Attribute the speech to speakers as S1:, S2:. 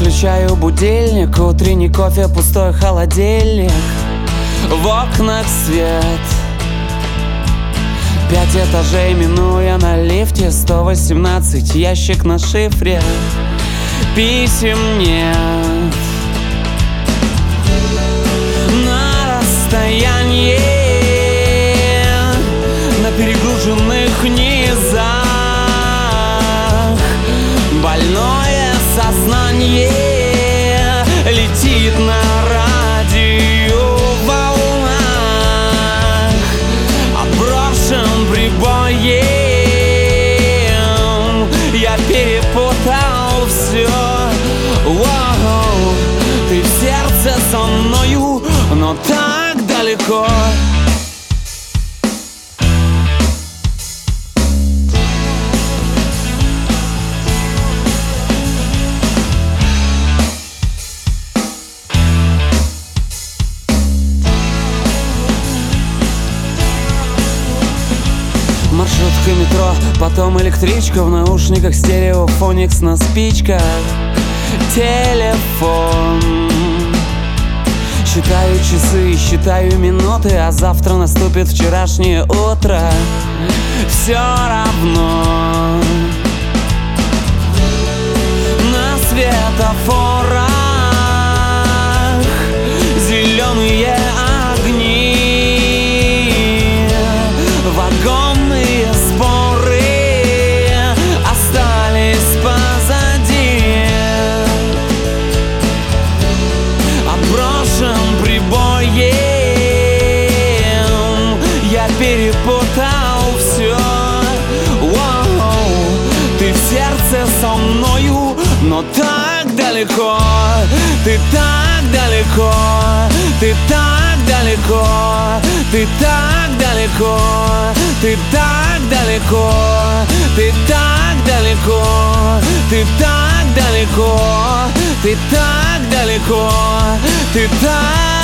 S1: Включаю будильник, утренний кофе, пустой холодильник. В окнах свет, 5 этажей, минуя на лифте, 118, ящик на шифре. Писем нет на расстоянии, на перегруженных низах. Больное сознание летит на радиоволнах. Оброшен прибоем, я перепутал все. Воу, ты в сердце со мною, но так далеко. Маршрутка, метро, потом электричка, в наушниках стереофоникс на спичках. Телефон. Считаю часы, считаю минуты, а завтра наступит вчерашнее утро. Все равно на светофорах зеленые огни, вагонные споры остались позади. Оброшен прибоем, я перепутал все. Воу, ты в сердце со мною, но так далеко. Ты так далеко, ты так далеко, ты так далеко, ты так далеко, ты так далеко, ты так далеко, ты так далеко, ты так